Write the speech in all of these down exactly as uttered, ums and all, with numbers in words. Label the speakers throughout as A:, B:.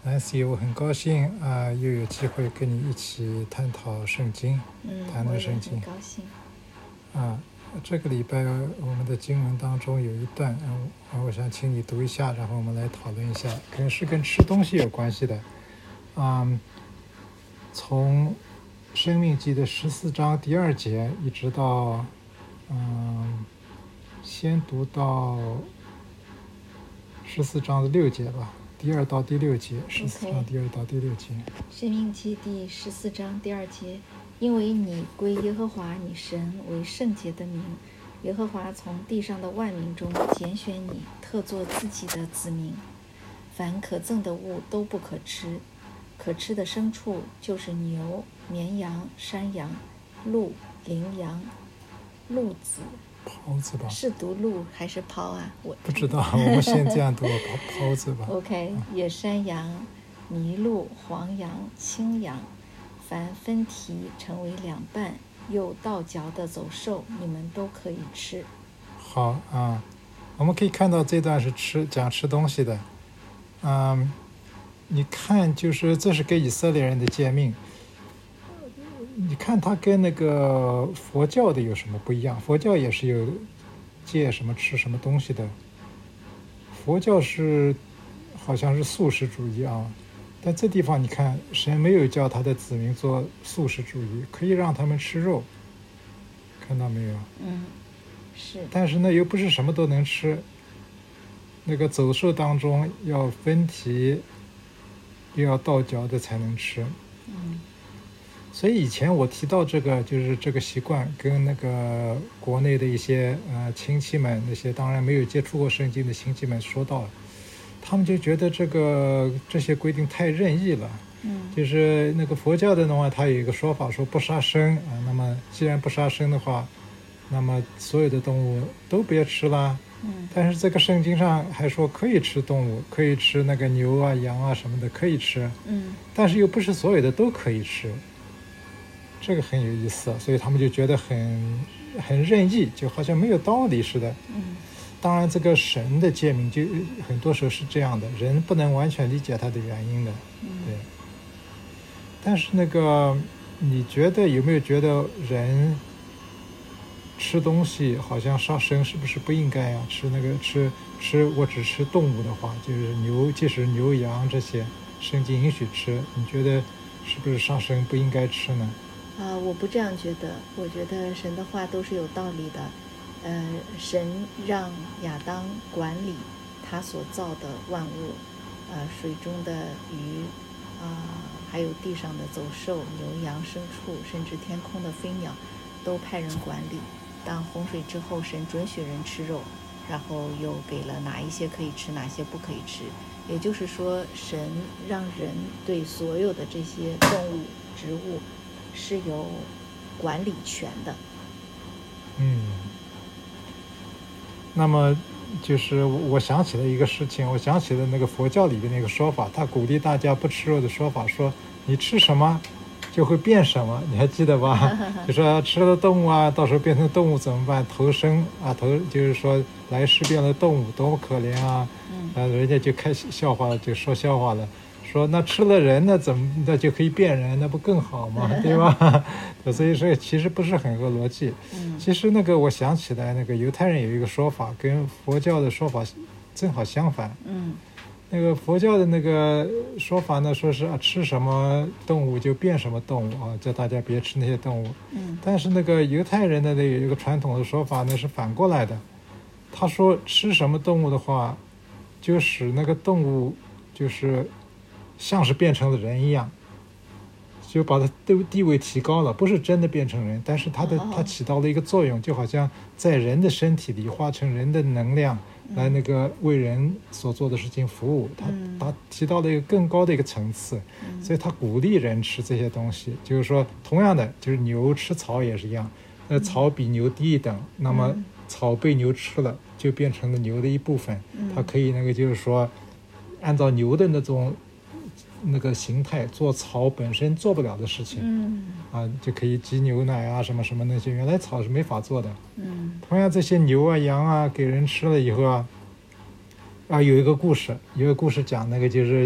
A: Nancy，我很高兴啊、呃，又有机会跟你一起探讨圣经，
B: 嗯，
A: 谈论圣经。
B: 我也很高兴。
A: 啊，这个礼拜我们的经文当中有一段，嗯，我想请你读一下，然后我们来讨论一下，可能是跟吃东西有关系的。嗯，从申命记的十四章第二节一直到，嗯，先读到十四章的六节吧。第二到第六节，十四章第二到第六节。
B: 申命记第十四章第二节，因为你归耶和华你神为圣洁的名，耶和华从地上的万民中拣选你，特作自己的子民。凡可憎的物都不可吃，可吃的牲畜就是牛、绵羊、山羊、鹿、羚羊、鹿子。
A: 狍子吧？
B: 是读鹿还是狍啊？我
A: 不知道，我们先这样读狍狍子吧。
B: OK， 野山羊、麋鹿、黄羊、青羊，凡分蹄成为两半又倒嚼的走兽，你们都可以吃。
A: 好啊，我们可以看到这段是吃讲吃东西的。嗯，你看，就是这是给以色列人的诫命。你看它跟那个佛教的有什么不一样？佛教也是有戒什么吃什么东西的。佛教是好像是素食主义啊，但这地方你看，神没有叫他的子民做素食主义，可以让他们吃肉，看到没有？
B: 嗯，是。
A: 但是呢，又不是什么都能吃。那个走兽当中要分蹄，又要倒嚼的才能吃。
B: 嗯。
A: 所以以前我提到这个，就是这个习惯，跟那个国内的一些呃亲戚们，那些当然没有接触过圣经的亲戚们说到了，他们就觉得这个这些规定太任意了。
B: 嗯，
A: 就是那个佛教的话，它有一个说法说不杀生啊，那么既然不杀生的话，那么所有的动物都别吃啦。
B: 嗯，
A: 但是这个圣经上还说可以吃动物，可以吃那个牛啊、羊啊什么的可以吃。
B: 嗯，
A: 但是又不是所有的都可以吃。这个很有意思，所以他们就觉得很很任意，就好像没有道理似的。
B: 嗯，
A: 当然这个神的诫命就很多时候是这样的，人不能完全理解它的原因的。对。但是那个你觉得有没有觉得人吃东西好像杀生是不是不应该啊？吃那个吃吃我只吃动物的话，就是牛，即使牛羊这些圣经允许吃，你觉得是不是杀生不应该吃呢？
B: 啊、呃，我不这样觉得，我觉得神的话都是有道理的。呃，神让亚当管理他所造的万物，呃，水中的鱼，啊、呃，还有地上的走兽、牛羊、牲畜，甚至天空的飞鸟，都派人管理。当洪水之后，神准许人吃肉，然后又给了哪一些可以吃，哪些不可以吃。也就是说，神让人对所有的这些动物、植物是有管理权的。
A: 嗯，那么就是我想起了一个事情，我想起了那个佛教里面那个说法，他鼓励大家不吃肉的说法，说你吃什么就会变什么，你还记得吧？就说吃了动物啊，到时候变成动物怎么办？投生啊，投就是说来世变了动物，多么可怜啊！啊，人家就开笑话了，就说笑话了。说那吃了人呢，怎么那就可以变人，那不更好吗？对吧？所以说其实不是很合逻辑。其实那个我想起来，那个犹太人有一个说法，跟佛教的说法正好相反。
B: 嗯，
A: 那个佛教的那个说法呢，说是啊吃什么动物就变什么动物啊，叫大家别吃那些动物。
B: 嗯，但
A: 是那个犹太人的那有一个传统的说法呢是反过来的，他说吃什么动物的话，就使那个动物就是像是变成了人一样，就把它的地位提高了，不是真的变成人，但是它的它起到了一个作用，就好像在人的身体里化成人的能量来那个为人所做的事情服务，它它提到了一个更高的一个层次，所以它鼓励人吃这些东西。就是说同样的，就是牛吃草也是一样，那草比牛低一等，那么草被牛吃了就变成了牛的一部分，它可以那个就是说按照牛的那种那个形态做草本身做不了的事情。
B: 嗯，
A: 啊，就可以挤牛奶啊什么什么那些，原来草是没法做的。
B: 嗯，
A: 同样这些牛啊羊啊给人吃了以后啊，啊有一个故事，有一个故事讲那个就是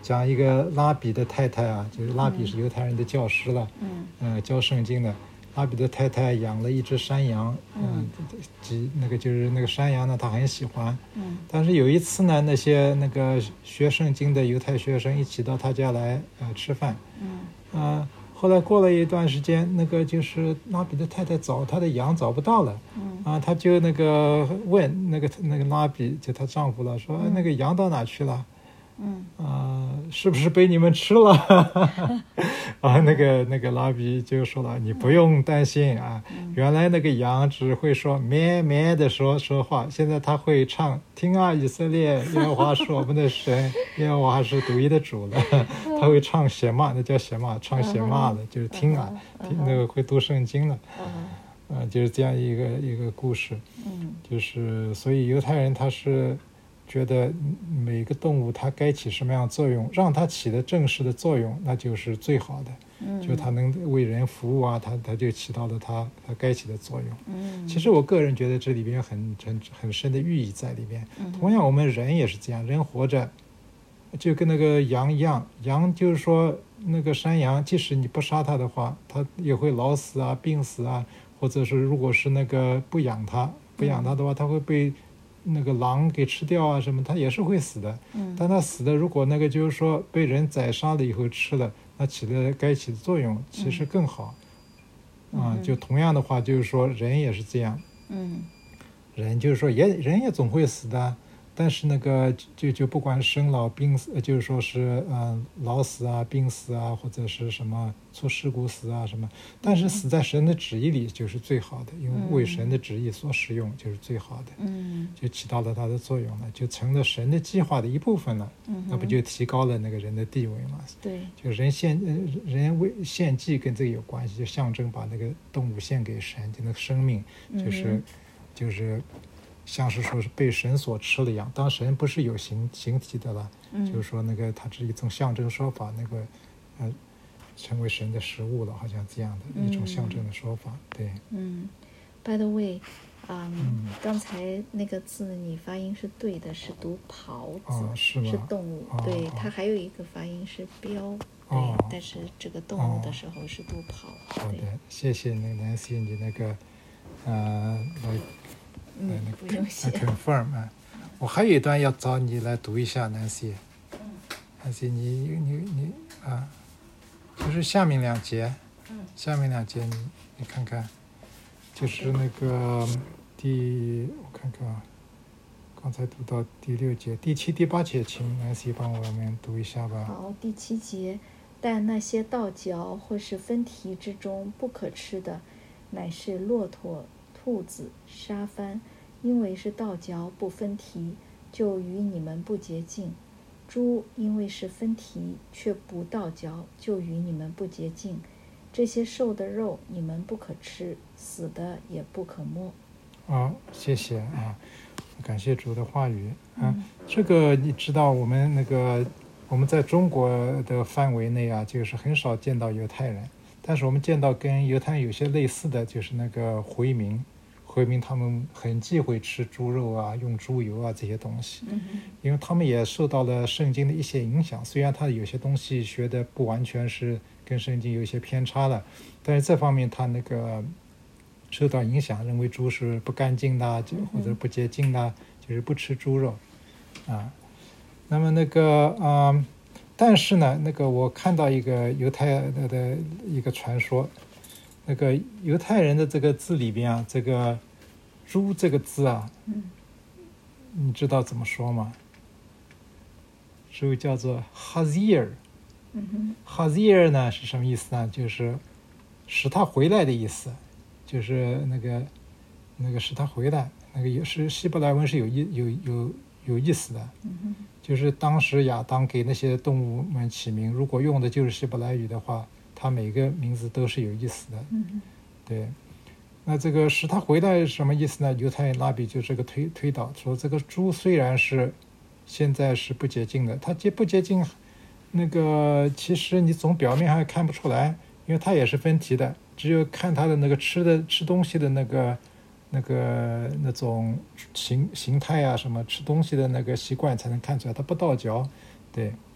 A: 讲一个拉比的太太啊，就是拉比是犹太人的教师了，
B: 嗯
A: 呃，教圣经的。拉比的太太养了一只山羊，嗯，几那个就是那个山羊呢，他很喜欢，
B: 嗯
A: 但是有一次呢，那些那个学圣经的犹太学生一起到他家来呃吃饭，
B: 嗯
A: 呃，后来过了一段时间，那个就是拉比的太太找他的羊找不到了，
B: 嗯
A: 啊，他就那个问那个那个拉比就她丈夫了，说、哎那个羊到哪去了？
B: 嗯
A: 啊、是不是被你们吃了？啊，那个那个拉比就说了，你不用担心啊，原来那个羊只会说咩咩的说说话，现在它会唱，听啊以色列，耶和华是我们的神，耶和华是独一的主了，它会唱写骂，那叫写骂，唱写骂的，就是听啊，听那个会读圣经的。
B: 嗯
A: 啊，就是这样一个一个故事，
B: 嗯
A: 就是所以犹太人他是觉得每个动物它该起什么样的作用，让它起的正式的作用，那就是最好的，
B: 嗯
A: 就它能为人服务啊，它它就起到了它它该起的作用。
B: 嗯
A: 其实我个人觉得这里边很很很深的寓意在里边。
B: 嗯
A: 同样，我们人也是这样，人活着就跟那个羊一样，羊就是说那个山羊，即使你不杀它的话，它也会老死啊、病死啊，或者是如果是那个不养它，不养它的话，它会被那个狼给吃掉啊什么，它也是会死的。
B: 嗯
A: 但它死的，如果那个就是说被人宰杀了以后吃了，那起了该起的作用，其实更好。啊，就同样的话，就是说人也是这样，
B: 嗯
A: 人就是说也人也总会死的，但是那个就就不管生老病死，呃就是说是嗯、呃、老死啊、病死啊，或者是什么出事故死啊什么，但是死在神的旨意里就是最好的，因为为神的旨意所使用就是最好的，
B: 嗯
A: 就起到了它的作用了，就成了神的计划的一部分了，
B: 嗯
A: 那不就提高了那个人的地位吗？
B: 对
A: 就人献呃人为献祭跟这个有关系，就象征把那个动物献给神，就那个生命就是、
B: 嗯
A: 就是像是说是被神所吃了一样。当神不是有形形体的了，
B: 嗯
A: 就是说那个它是一种象征说法，那个呃成为神的食物了，好像这样的一种象征的说法。对，
B: 嗯，by the way，嗯，
A: 嗯
B: 刚才那个字你发音是对的，是读狍字，
A: 哦是吗
B: 动物，
A: 哦
B: 对，
A: 哦
B: 它还有一个发音是标，对，
A: 哦
B: 但是这个动物的时候是读狍，对
A: 好的，谢谢那个 Nancy 你那个呃来来
B: 嗯
A: 那，
B: 不用谢
A: 来 confirm 啊。我还有一段要找你来读一下，Nancy。Nancy，你你你啊，就是下面两节，下面两节你你看看，就是那个第我看看啊，刚才读到第六节、第七、第八节，请 Nancy 帮我们读一下吧。
B: 好，第七节，但那些倒嚼或是分蹄之中不可吃的，乃是骆驼、兔子、沙番，因为是倒嚼不分蹄，就与你们不洁净。猪因为是分蹄，却不倒嚼，就与你们不洁净。这些瘦的肉你们不可吃，死的也不可摸。
A: 好，谢谢啊，感谢主的话语啊。这个你知道，我们那个我们在中国的范围内啊，就是很少见到犹太人，但是我们见到跟犹太人有些类似的，就是那个回民，回民他们很忌讳吃猪肉啊，用猪油啊这些东西，
B: 嗯
A: 因为他们也受到了圣经的一些影响。虽然他有些东西学的不完全是跟圣经有一些偏差了，但是这方面他那个受到影响，认为猪是不干净的，就或者不洁净的，就是不吃猪肉啊。那么那个啊、呃但是呢，那个我看到一个犹太的的一个传说，那个犹太人的这个字里边啊，这个“猪”这个字啊，
B: 嗯
A: 你知道怎么说吗？猪叫做 Hazir。
B: 嗯
A: Hazir 呢是什么意思呢？就是使他回来的意思，就是那个那个使他回来，那个也是希伯来文是有意有有有意思的。
B: 嗯
A: 就是当时亚当给那些动物们起名，如果用的就是希伯来语的话，它每个名字都是有意思的。
B: 嗯
A: 对，那这个使他回来是什么意思呢？犹太人拉比就这个推推导说，这个猪虽然是现在是不洁净的，它洁不洁净，那个其实你从表面还看不出来，因为它也是分蹄的，只有看它的那个吃的吃东西的那个那个那种形形态啊，什么吃东西的那个习惯才能看出来，它不倒嚼。对，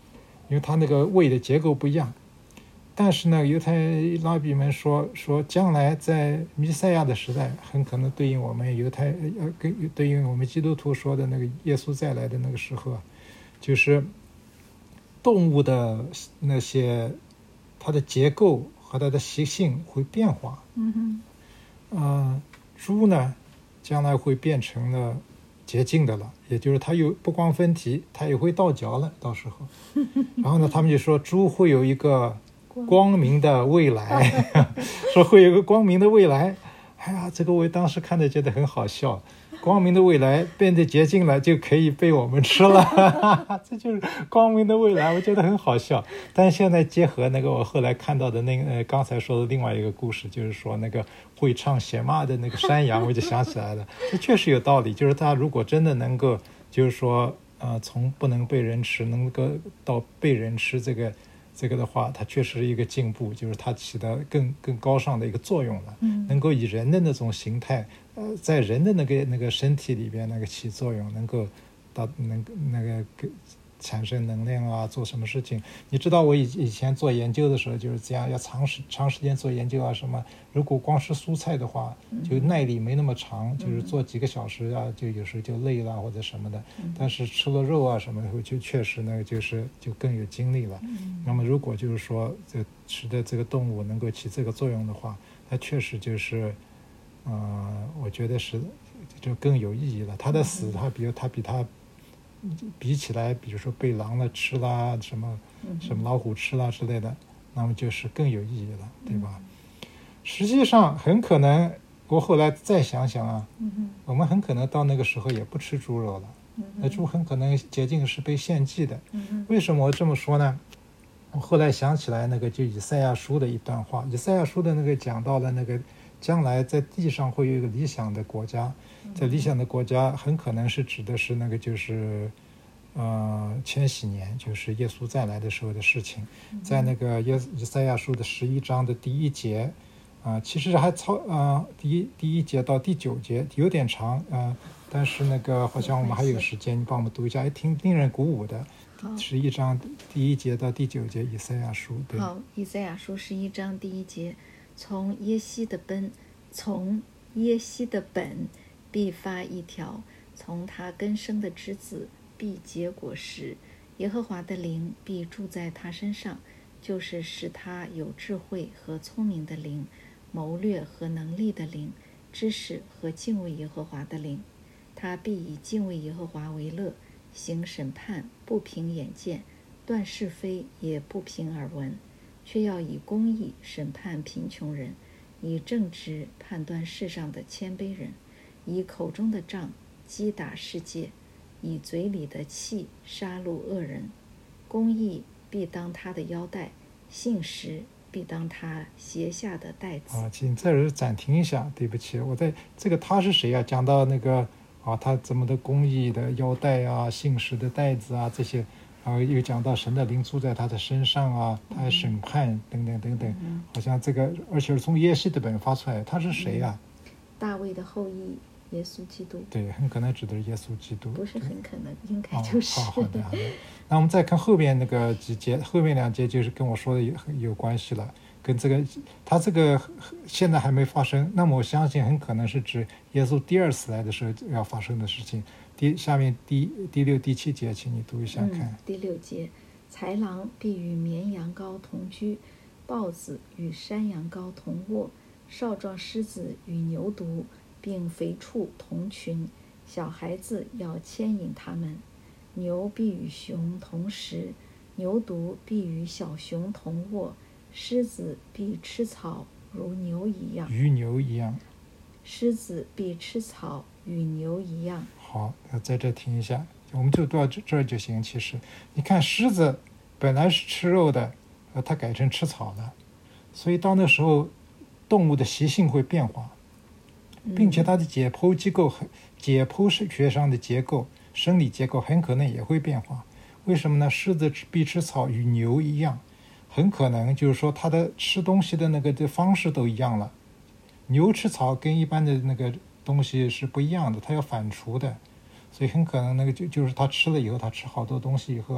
A: 因为它那个胃的结构不一样。但是呢，犹太拉比们说说，将来在弥赛亚的时代，很可能对应我们犹太呃，跟对应我们基督徒说的那个耶稣再来的那个时候啊，就是动物的那些它的结构和它的习性会变化。
B: 嗯
A: 哼，呃，猪呢，将来会变成了洁净的了，也就是它有不光分蹄，它也会倒嚼了，到时候。然后呢，他们就说猪会有一个光明的未来，说会有个光明的未来。哎呀，这个我当时看着觉得很好笑，光明的未来变得洁净了就可以被我们吃了，这就是光明的未来，我觉得很好笑。但是现在结合那个我后来看到的那个、呃、刚才说的另外一个故事，就是说那个会唱写骂的那个山羊，我就想起来了，这确实有道理，就是他如果真的能够就是说呃，从不能被人吃能够到被人吃这个这个的话，它确实是一个进步，就是它起到更更高尚的一个作用了，
B: 嗯，
A: 能够以人的那种形态，呃，在人的那个那个身体里边那个起作用，能够到能那个产生能量啊，做什么事情？你知道我以以前做研究的时候就是这样，要长时长时间做研究啊什么。如果光吃蔬菜的话，就耐力没那么长，嗯、就是做几个小时啊，就有时候就累了或者什么的。
B: 嗯、
A: 但是吃了肉啊什么的，就确实那个就是就更有精力了。
B: 嗯、
A: 那么如果就是说这吃的这个动物能够起这个作用的话，它确实就是，呃，我觉得是就更有意义了。它的死，它比如它比它。比起来，比如说被狼了吃啦，什么什么老虎吃啦之类的，那么就是更有意义了，对吧？实际上很可能，我后来再想想啊，我们很可能到那个时候也不吃猪肉了，那猪很可能洁净是被献祭的。为什么我这么说呢？我后来想起来那个就以赛亚书的一段话，以赛亚书的那个讲到了那个将来在地上会有一个理想的国家，在理想的国家很可能是指的是那个就是呃千禧年，就是耶稣再来的时候的事情。在那个耶以赛亚书的十一章的第一节啊、呃，其实还超啊、呃、第一第一节到第九节有点长啊、呃，但是那个好像我们还有时间，你帮我们读一下，还挺令人鼓舞的。十一章第一节到第九节以赛亚书。对，
B: 好，以赛亚书十一章第一节，从耶西的本，从耶西的本必发一条，从他根生的枝子必结果实。耶和华的灵必住在他身上，就是使他有智慧和聪明的灵，谋略和能力的灵，知识和敬畏耶和华的灵。他必以敬畏耶和华为乐，行审判不凭眼见，断是非也不凭耳闻，却要以公义审判贫穷人，以正直判断世上的谦卑人，以口中的杖击打世界，以嘴里的气杀戮恶人。公义必当他的腰带，信实必当他鞋下的带子。
A: 啊，请这儿暂停一下，对不起，我在这个他是谁啊？讲到那个啊，他怎么的公义的腰带啊，信实的带子啊，这些，然后又讲到神的灵住在他的身上啊，他还审判等等等等，
B: 嗯、
A: 好像这个，而且是从耶西的本发出来，他是谁啊？
B: 嗯、大卫的后裔。耶稣基督，
A: 对，很可能指的是耶稣基督，
B: 不是很可能，应该就是。
A: 哦、好, 好的，好的。那我们再看后边那个几节，后面两节就是跟我说的有有关系了，跟这个他这个现在还没发生，那么我相信很可能是指耶稣第二次来的时候要发生的事情。第下面第第六、第七节，请你读一下看。
B: 嗯、第六节，豺狼必与绵羊羔同居，豹子与山羊羔同卧，少壮狮子与牛犊并肥畜同群，小孩子要牵引他们。牛必与熊同食，牛犊必与小熊同卧，狮子必吃草如牛一样，
A: 与牛一样。
B: 狮子必吃草与牛一样。
A: 好，那在这停一下，我们就到这儿就行。其实你看，狮子本来是吃肉的，呃，它改成吃草了，所以到那时候动物的习性会变化，并且它的解剖机构、解剖学上的结构、生理结构很可能也会变化。为什么呢？狮子必吃草与牛一样，很可能就是说它的吃东西的那个的方式都一样了。牛吃草跟一般的那个东西是不一样的，它要反刍的，所以很可能那个就就是它吃了以后，它吃好多东西以后啊，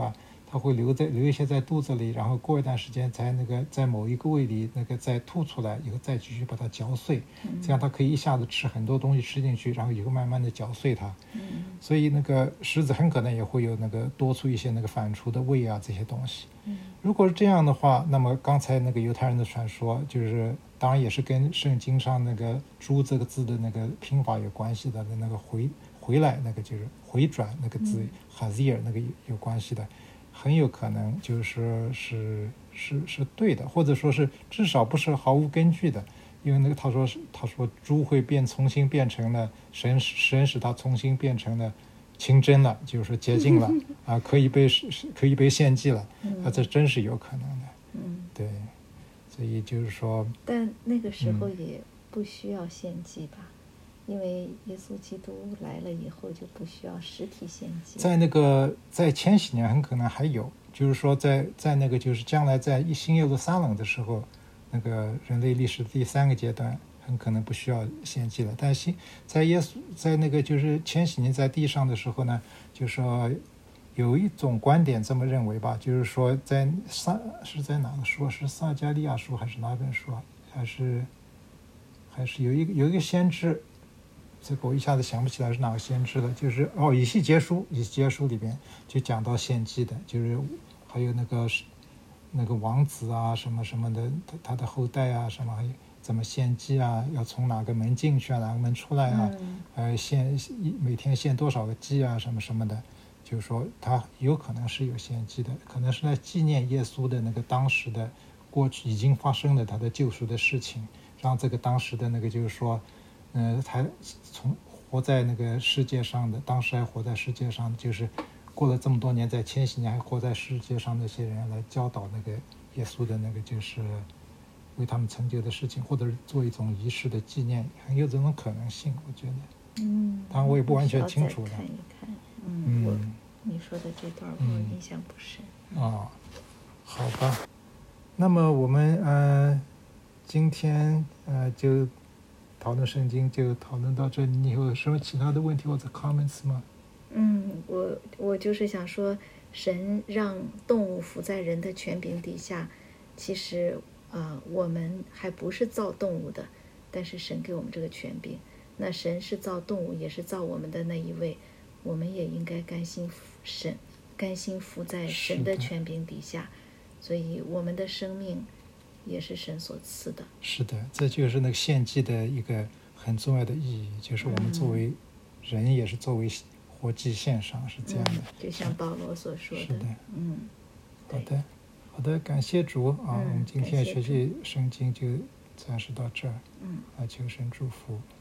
A: 它会留在留一些在肚子里，然后过一段时间在那个在某一个胃里那个再吐出来，以后再继续把它嚼碎，这样它可以一下子吃很多东西吃进去，然后以后慢慢的嚼碎它。所以那个狮子很可能也会有那个多出一些那个反刍的胃啊这些东西。如果是这样的话，那么刚才那个犹太人的传说，就是当然也是跟圣经上那个“猪”这个字的那个拼法有关系的，那个回回来那个就是回转那个字哈兹尔那个有关系的。很有可能就是是是是对的，或者说是至少不是毫无根据的，因为那个他说是他说猪会变重新变成了神神使它重新变成了清真了，就是说洁净了啊，可以被可以被献祭了啊，这真是有可能的。
B: 嗯，
A: 对，所以就是说，
B: 但那个时候也不需要献祭吧？因为耶稣基督来了以后就不需要实体献祭。
A: 在那个在千禧年很可能还有，就是说在在那个就是将来在新耶路撒冷的时候，那个人类历史第三个阶段很可能不需要献祭了。但是在耶稣在那个就是千禧年在地上的时候呢，就是说有一种观点这么认为吧，就是说在撒是在哪个书？是撒迦利亚书还是哪本书啊？还是还是有一个有一个先知。这个我一下子想不起来是哪个先知了，就是哦，以西结书，以西结书里边就讲到献祭的，就是还有那个那个王子啊，什么什么的，他他的后代啊，什么怎么献祭啊，要从哪个门进去啊，哪个门出来啊，
B: 嗯、
A: 呃，献每天献多少个祭啊，什么什么的，就是说他有可能是有献祭的，可能是来纪念耶稣的那个当时的过去已经发生的他的救赎的事情，让这个当时的那个就是说。呃，他从活在那个世界上的，当时还活在世界上，就是过了这么多年，在千禧年还活在世界上那些人来教导那个耶稣的那个，就是为他们成就的事情，或者是做一种仪式的纪念，很有这种可能性，我觉得。
B: 嗯，
A: 当然我也不完全清楚的。
B: 看一看，嗯，
A: 嗯
B: 我你说的这段我印象不深。
A: 啊、哦，好吧。那么我们呃，今天呃就。讨论圣经就讨论到这里，你有什么其他的问题或者 comments 吗？
B: 嗯，我我就是想说，神让动物伏在人的权柄底下，其实呃我们还不是造动物的，但是神给我们这个权柄。那神是造动物，也是造我们的那一位，我们也应该甘心神甘心伏在神的权柄底下，所以我们的生命。也是神所赐的。
A: 是的，这就是那个献祭的一个很重要的意义，就是我们作为人也是作为活祭献上，是这样的、嗯。
B: 就像保罗所说的。
A: 是的，
B: 嗯，
A: 好的，好的，感谢主啊！
B: 嗯、
A: 我们今天学习圣经就暂时到这儿。
B: 嗯，
A: 啊，求神祝福。